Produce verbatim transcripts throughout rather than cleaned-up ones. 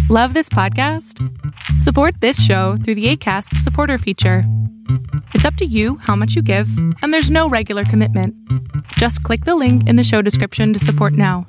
Love this podcast? Support this show through the Acast supporter feature. It's up to you how much you give, and there's no regular commitment. Just click the link in the show description to support now.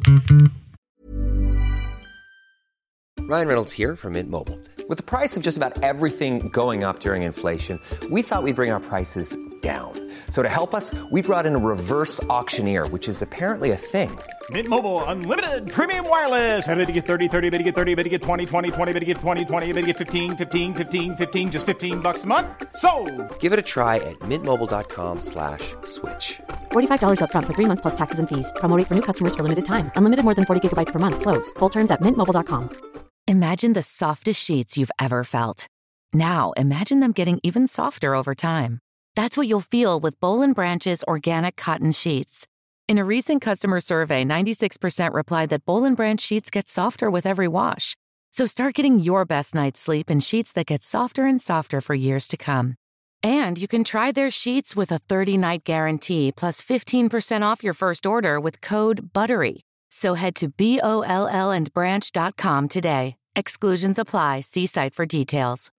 Ryan Reynolds here from Mint Mobile. With the price of just about everything going up during inflation, we thought we'd bring our prices down. So to help us, we brought in a reverse auctioneer, which is apparently a thing. Mint Mobile Unlimited Premium Wireless. How to get thirty, thirty, how to get thirty, how to get twenty, twenty, twenty, how to get twenty, twenty, how to get fifteen, fifteen, fifteen, fifteen, just fifteen bucks a month? Sold! Give it a try at mintmobile.com slash switch. forty-five dollars up front for three months plus taxes and fees. Promo rate for new customers for limited time. Unlimited more than forty gigabytes per month. Slows full terms at mint mobile dot com. Imagine the softest sheets you've ever felt. Now imagine them getting even softer over time. That's what you'll feel with Boll and Branch's organic cotton sheets. In a recent customer survey, ninety-six percent replied that Boll and Branch sheets get softer with every wash. So start getting your best night's sleep in sheets that get softer and softer for years to come. And you can try their sheets with a thirty-night guarantee plus fifteen percent off your first order with code BUTTERY. So head to B O L L and branch dot com today. Exclusions apply. See site for details.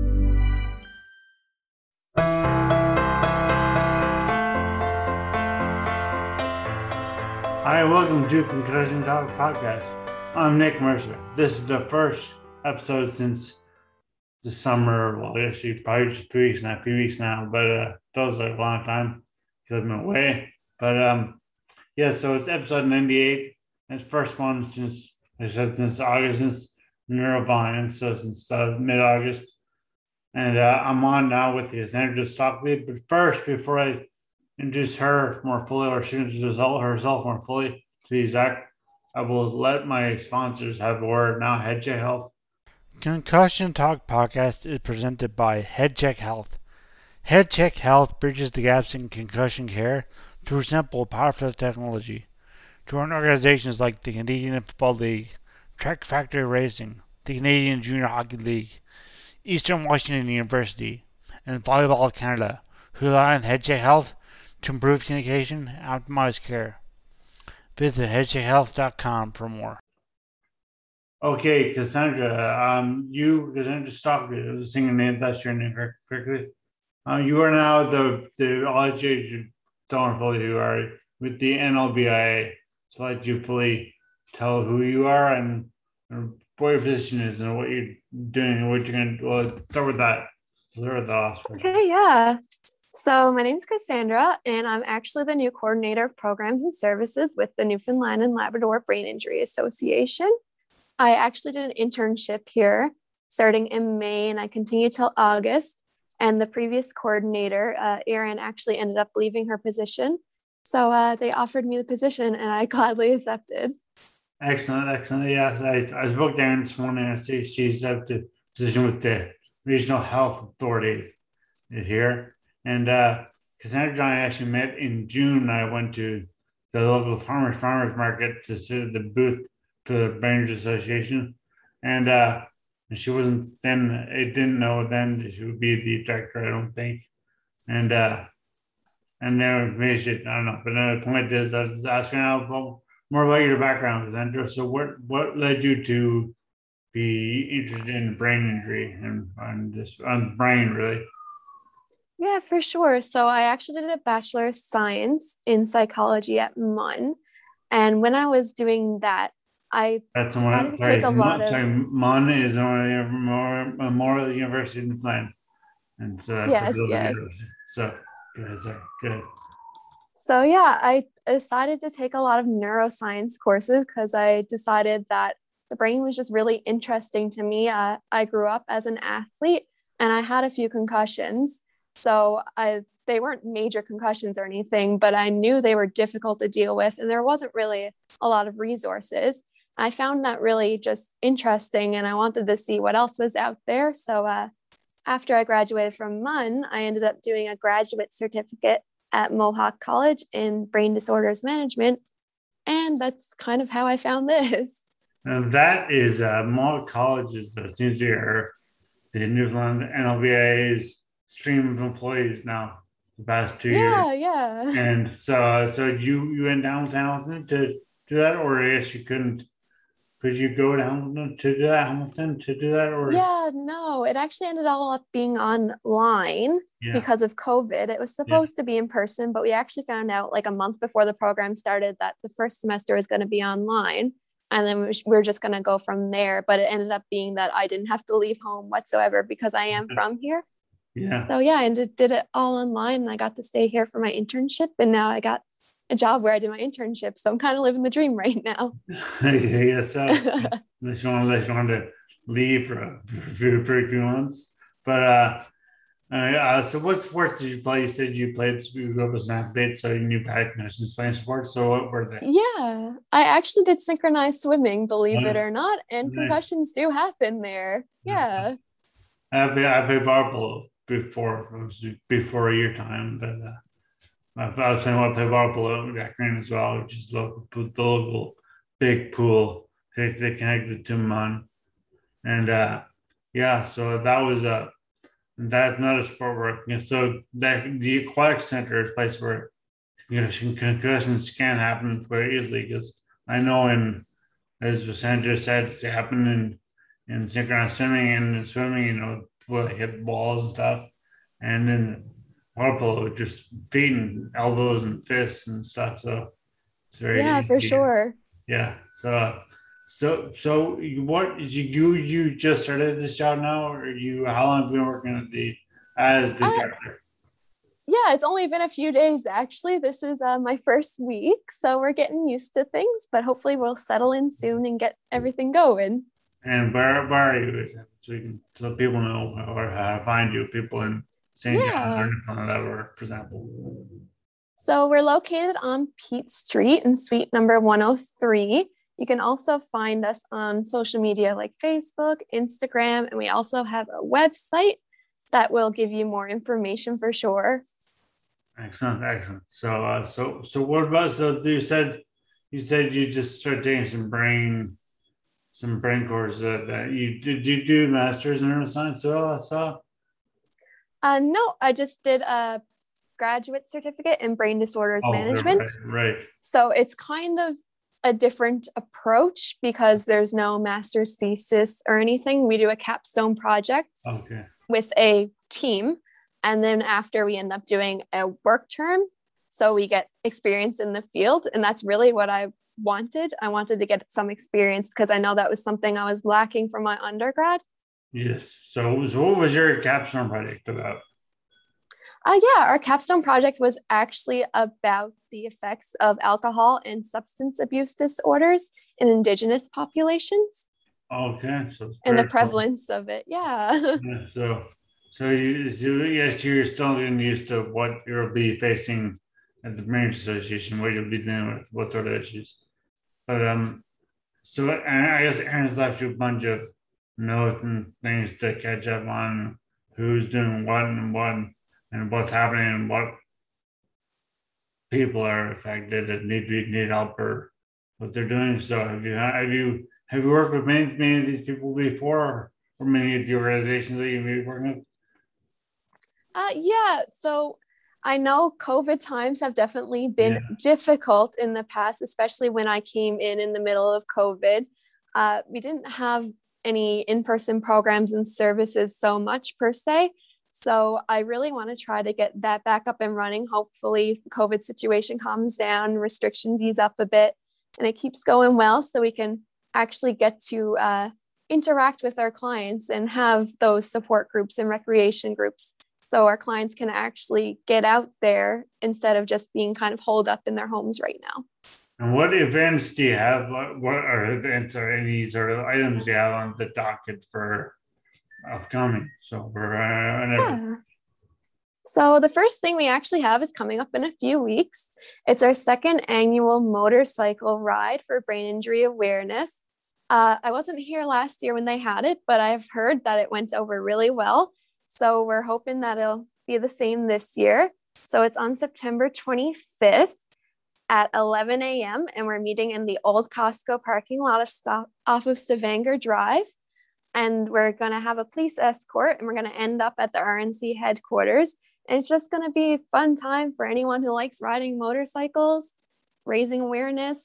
Hi, welcome to Concussion Talk Podcast. I'm Nick Mercer. This is the first episode since the summer. Well, actually, probably just three weeks now, a few weeks now, but uh, feels like a long time because I've been away. But um, yeah, so it's episode ninety-eight. It's the first one since I said since August, since Neurovine, so since uh, mid-August. And uh, I'm on now with Cassandra Stockley. But first, before I introduce her more fully, or she introduces herself more fully to you, Zach, I will let my sponsors have a word now. HeadCheck Health. Concussion Talk Podcast is presented by HeadCheck Health. HeadCheck Health bridges the gaps in concussion care through simple, powerful technology. Join organizations like the Canadian Football League, Track Factory Racing, the Canadian Junior Hockey League, Eastern Washington University, and Volleyball Canada, who rely on HeadCheck Health to improve communication and optimize care. Visit head check health dot com for more. Okay, Cassandra, um, you, Cassandra Stockley, I was singing name, that's your name correctly. Uh, you are now the, the I'll let you don't fully who are with the N L B I A. So I'll let you fully tell who you are and, and what your position is and what you're doing and what you're going to, well, start with that. Start with the last one. Okay, yeah. So my name is Cassandra, and I'm actually the new coordinator of programs and services with the Newfoundland and Labrador Brain Injury Association. I actually did an internship here starting in May, and I continued till August. And the previous coordinator, uh, Erin, actually ended up leaving her position. So uh, they offered me the position, and I gladly accepted. Excellent, excellent. Yes, I, I spoke to Erin this morning. I see she's at the position with the Regional Health Authority here. And uh, Cassandra and I actually met in June. I went to the local farmers farmers market to sit at the booth for the Brain Injury Association. And uh, she wasn't then, I didn't know then she would be the director, I don't think. And uh, and then maybe she, I don't know. But the point is, I was asking now about, more about your background, Cassandra. So what, what led you to be interested in brain injury and on this on brain really? Yeah, for sure. So I actually did a Bachelor of Science in Psychology at M U N. And when I was doing that, I That's decided one, to take sorry, a lot sorry, of... M U N is Memorial University in Newfoundland. And so that's Yes, a real yes. university. So, go ahead, sorry, go ahead. So yeah, I decided to take a lot of neuroscience courses because I decided that the brain was just really interesting to me. Uh, I grew up as an athlete and I had a few concussions. So I, they weren't major concussions or anything, but I knew they were difficult to deal with and there wasn't really a lot of resources. I found that really just interesting and I wanted to see what else was out there. So uh, after I graduated from M U N, I ended up doing a graduate certificate at Mohawk College in brain disorders management. And that's kind of how I found this. And that is uh, Mohawk College is uh, seems to be the Newfoundland N L B A's stream of employees now the past two yeah, years. Yeah, yeah. And so, uh, so you you went downtown to do that, or I guess you couldn't could you go to Hamilton to do that? Hamilton to do that, or Yeah, no, it actually ended all up being online yeah, because of COVID. It was yeah, supposed to be in person, but we actually found out like a month before the program started that the first semester was going to be online. And then we was- we were just going to go from there. But it ended up being that I didn't have to leave home whatsoever because I am from here. yeah. So yeah, I did, did it all online and I got to stay here for my internship. And now I got a job where I did my internship. So I'm kind of living the dream right now. yeah, so unless you want, unless you want to leave for a few, for a few months. But uh, uh, uh, so what sports did you play? You said you played, you grew up as an athlete, so you knew had connections playing sports. So what were they? Yeah, I actually did synchronized swimming, believe it Oh, or not, and nice. concussions do happen there. Yeah. I played, I played bar polo before, it was before your time, but uh, I I was saying I play bar polo at Jack Green as well, which is local, the local big pool. They, they connected to Mun. And uh, yeah, so that was a that's not a sport where you know, so that the aquatic center is a place where concussion, concussions can happen very easily because I know in as Sandra said it happened in in synchronized swimming and in swimming, you know, people that hit balls and stuff, and then water polo just feet and elbows and fists and stuff. So it's very Yeah, for easy. sure. Yeah. So, so, so you, what you you just started this job now, or you? How long have you been working at the as the Uh, director? yeah, it's only been a few days actually. This is uh, my first week, so we're getting used to things, but hopefully we'll settle in soon and get everything going. And where where are you? So we can so people know or how to find you. People in Saint John or Yeah. anything like that, or for example. So we're located on Peat Street in suite number one oh three. You can also find us on social media like Facebook, Instagram, and we also have a website that will give you more information for sure. Excellent, excellent. So, uh, so, so what about? So you said you said you just started taking some brain, some brain courses. That, that you did you do masters in neuroscience? So I saw. Uh, no, I just did a graduate certificate in brain disorders Oh, management. right, right. So it's kind of a different approach because there's no master's thesis or anything. We do a capstone project Okay. with a team. And then after we end up doing a work term, so we get experience in the field. And that's really what I wanted. I wanted to get some experience because I know that was something I was lacking from my undergrad. Yes. So, so what was your capstone project about? Uh, yeah, our capstone project was actually about the effects of alcohol and substance abuse disorders in Indigenous populations Okay. So it's and the very cool. prevalence of it. Yeah. Yeah, so, so you, so yes, you're still getting used to what you'll be facing at the Marriage Association, what you'll be dealing with, what sort of issues. But um, so and I guess Aaron's left you a bunch of notes and things to catch up on who's doing what and what and what's happening and what people are affected that need to need help or what they're doing. So have you have you have you worked with many many of these people before, or many of the organizations that you've been working with? Uh, yeah. So I know COVID times have definitely been Yeah. difficult in the past, especially when I came in in the middle of COVID. Uh, we didn't have any in-person programs and services so much per se. So I really want to try to get that back up and running. Hopefully the COVID situation calms down, restrictions ease up a bit, and it keeps going well so we can actually get to uh, interact with our clients and have those support groups and recreation groups so our clients can actually get out there instead of just being kind of holed up in their homes right now. And what events do you have? What, what are events or any sort of items do you have on the docket for upcoming? So for uh, whenever. Yeah. So the first thing we actually have is coming up in a few weeks. It's our second annual motorcycle ride for brain injury awareness. Uh, I wasn't here last year when they had it, but I've heard that it went over really well. So we're hoping that it'll be the same this year. So it's on September twenty-fifth at eleven a.m. and we're meeting in the old Costco parking lot of stop off of Stavanger Drive. And we're going to have a police escort and we're going to end up at the R N C headquarters. And it's just going to be a fun time for anyone who likes riding motorcycles, raising awareness,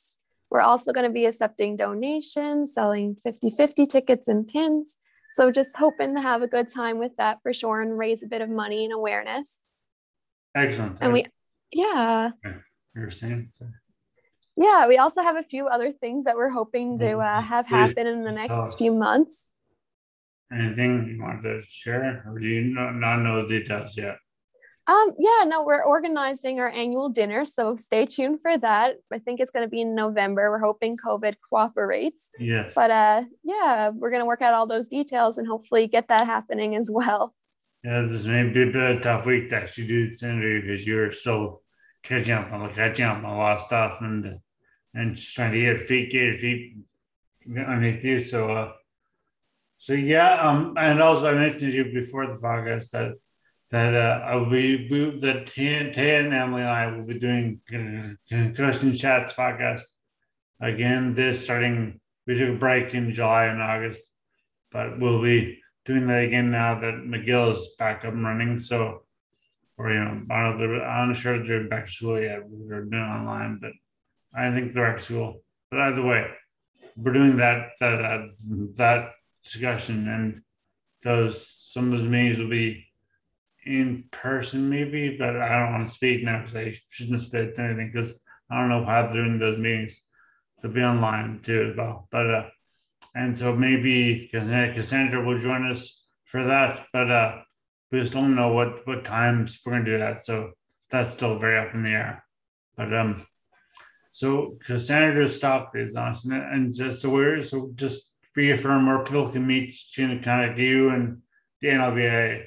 We're also going to be accepting donations, selling fifty-fifty tickets and pins. So just hoping to have a good time with that for sure and raise a bit of money and awareness. Excellent. And we, yeah. You were saying? Sorry. Yeah, we also have a few other things that we're hoping to uh, have happen in the next few months. Anything you want to share, or do you not, not know the details yet? Um, yeah, no, we're organizing our annual dinner, so stay tuned for that. I think it's going to be in November. We're hoping COVID cooperates. Yes. But uh, yeah, we're going to work out all those details and hopefully get that happening as well. Yeah, this may be a bit of a tough week to actually do this interview because you're still catching up on catching up on a lot of stuff and and just trying to get your feet, get your feet underneath you. So, uh, so yeah. Um, and also I mentioned to you before the podcast that. That uh, I will be, we, that Taya, Taya and Emily and I will be doing Concussion Chats podcast again. This starting, we took a break in July and August, but we'll be doing that again now that McGill is back up and running. So, or you know, I don't know, I'm not sure if they're back to school yet. We're doing online, but I think they're back to school. But either way, we're doing that that uh, that discussion, and those some of those meetings will be in person maybe, but I don't want to speak now because I shouldn't speak anything because I don't know how they're doing those meetings. They'll be online too as well. But uh and so maybe Cassandra will join us for that, but uh we just don't know what what times we're gonna do that. So that's still very up in the air. But um so Cassandra's stock is on us, and just so we're so just reaffirm where people can meet, can contact you and the N L B A.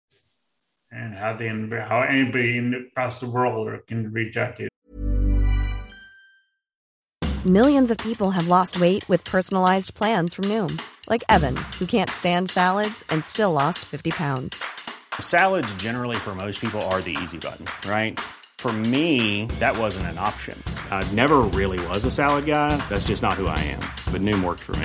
And how they how anybody in, across the world can reach out to you. Millions of people have lost weight with personalized plans from Noom, like Evan, who can't stand salads and still lost fifty pounds. Salads generally for most people are the easy button, right? For me, that wasn't an option. I never really was a salad guy. That's just not who I am. But Noom worked for me.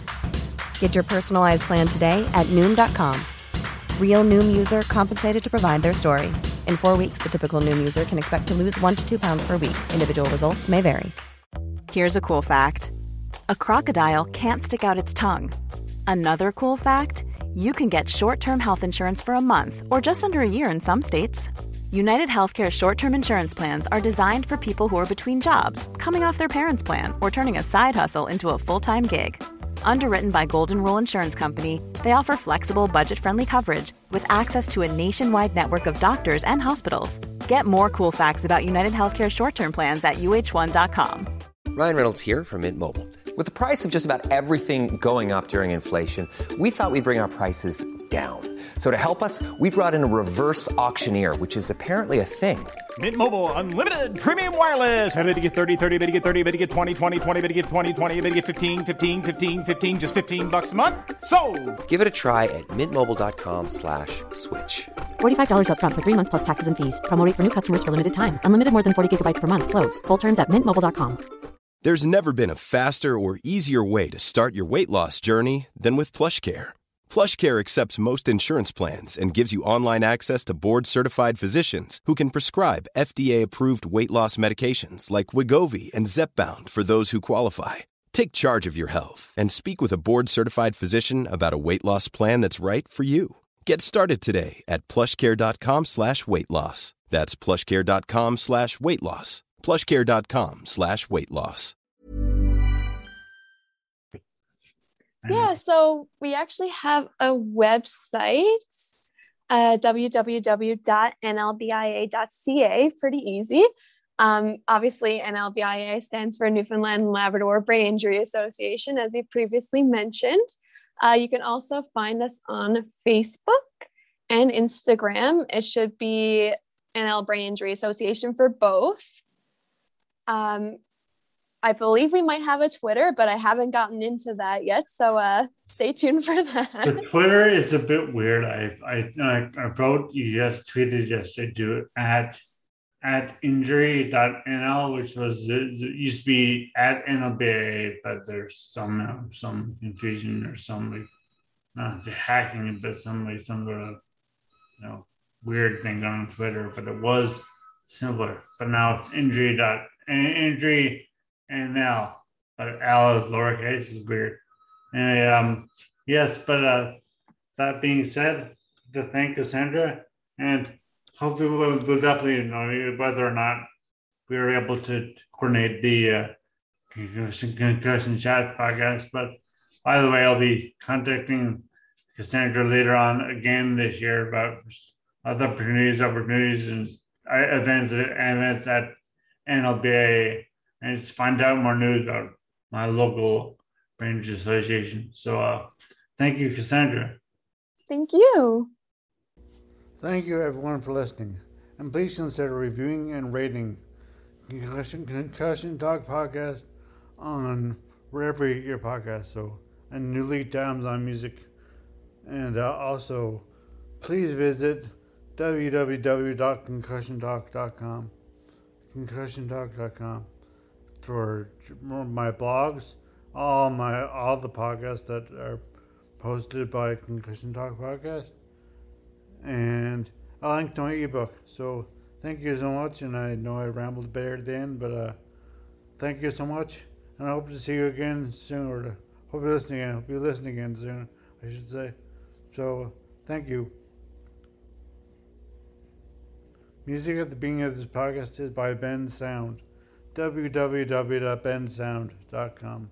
Get your personalized plan today at Noom dot com. Real Noom user compensated to provide their story. In four weeks, the typical Noom user can expect to lose one to two pounds per week. Individual results may vary. Here's a cool fact. A crocodile can't stick out its tongue. Another cool fact, you can get short-term health insurance for a month or just under a year in some states. United Healthcare short-term insurance plans are designed for people who are between jobs, coming off their parents' plan, or turning a side hustle into a full-time gig. Underwritten by Golden Rule Insurance Company, they offer flexible, budget-friendly coverage with access to a nationwide network of doctors and hospitals. Get more cool facts about United Healthcare short-term plans at U H one dot com. Ryan Reynolds here from Mint Mobile. With the price of just about everything going up during inflation, we thought we'd bring our prices down. So to help us, we brought in a reverse auctioneer, which is apparently a thing. Mint Mobile Unlimited Premium Wireless. How to get thirty, thirty, how to get thirty, how to get twenty, twenty, twenty, how to get twenty, twenty, how to get fifteen, fifteen, fifteen, fifteen, just fifteen bucks a month? Sold! Give it a try at mintmobile.com slash switch. forty-five dollars up front for three months plus taxes and fees. Promo rate for new customers for limited time. Unlimited more than forty gigabytes per month. Slows full terms at mint mobile dot com. There's never been a faster or easier way to start your weight loss journey than with PlushCare. PlushCare accepts most insurance plans and gives you online access to board-certified physicians who can prescribe F D A-approved weight loss medications like Wegovy and Zepbound for those who qualify. Take charge of your health and speak with a board-certified physician about a weight loss plan that's right for you. Get started today at plushcare.com slash weight loss. That's plushcare.com slash weight loss. plushcare.com slash weight loss. Yeah, so we actually have a website, uh, w w w dot n l b i a dot c a, pretty easy. Um, obviously, N L B I A stands for Newfoundland and Labrador Brain Injury Association, as you previously mentioned. Uh, you can also find us on Facebook and Instagram. It should be N L Brain Injury Association for both. Um, I believe we might have a Twitter, but I haven't gotten into that yet. So uh, stay tuned for that. The Twitter is a bit weird. I I I wrote, you just tweeted yesterday to at at injury dot n l, which was it used to be at N L B A, but there's some uh, some confusion or some like not hacking, but some like some sort of you know weird thing going on Twitter. But it was simpler. But now it's injury dot injury. N L but L is lowercase is weird. And um, yes, but uh, that being said, to thank Cassandra, and hopefully we'll, we'll definitely know whether or not we were able to coordinate the uh, concussion, concussion chat podcast. But by the way, I'll be contacting Cassandra later on again this year about other opportunities, opportunities, and events, events at N L B A, and just find out more news about my local Rangers Association. So, uh, thank you, Cassandra. Thank you. Thank you, everyone, for listening. And please consider reviewing and rating Concussion, Concussion Talk Podcast on wherever you get your podcast. So, and New League Times on music. And uh, also, please visit w w w dot concussion talk dot com. concussion talk dot com for my blogs, all my all the podcasts that are posted by Concussion Talk Podcast, and a link to my ebook. So thank you so much, and I know I rambled a bit at the end, but uh, thank you so much, and I hope to see you again soon, or to, hope you're listening again. Hope you listen again soon, I should say. So thank you. Music at the beginning of this podcast is by Ben Sound. w w w dot ben sound dot com.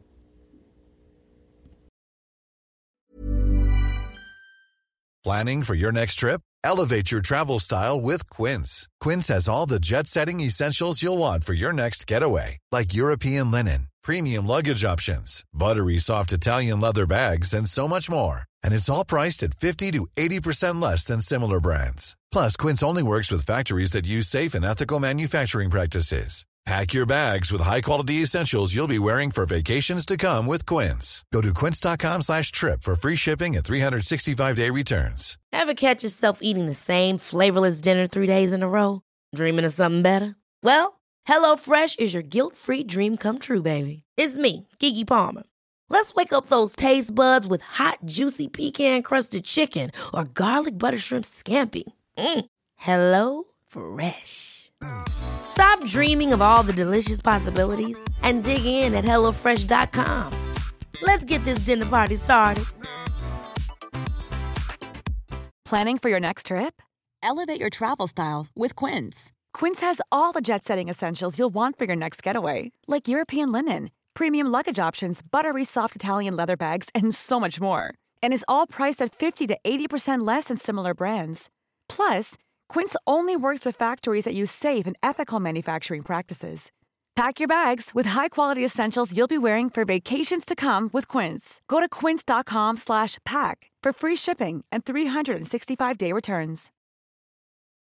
Planning for your next trip? Elevate your travel style with Quince. Quince has all the jet-setting essentials you'll want for your next getaway, like European linen, premium luggage options, buttery soft Italian leather bags, and so much more. And it's all priced at fifty to eighty percent less than similar brands. Plus, Quince only works with factories that use safe and ethical manufacturing practices. Pack your bags with high-quality essentials you'll be wearing for vacations to come with Quince. Go to quince.com slash trip for free shipping and three sixty-five day returns. Ever catch yourself eating the same flavorless dinner three days in a row? Dreaming of something better? Well, HelloFresh is your guilt-free dream come true, baby. It's me, Keke Palmer. Let's wake up those taste buds with hot, juicy pecan-crusted chicken or garlic butter shrimp scampi. Mm. Hello Fresh. Stop dreaming of all the delicious possibilities and dig in at hello fresh dot com. Let's get this dinner party started. Planning for your next trip? Elevate your travel style with Quince. Quince has all the jet-setting essentials you'll want for your next getaway, like European linen, premium luggage options, buttery soft Italian leather bags, and so much more. And is all priced at fifty to eighty percent less than similar brands. Plus, Quince only works with factories that use safe and ethical manufacturing practices. Pack your bags with high-quality essentials you'll be wearing for vacations to come with Quince. Go to quince.com slash pack for free shipping and three sixty-five day returns.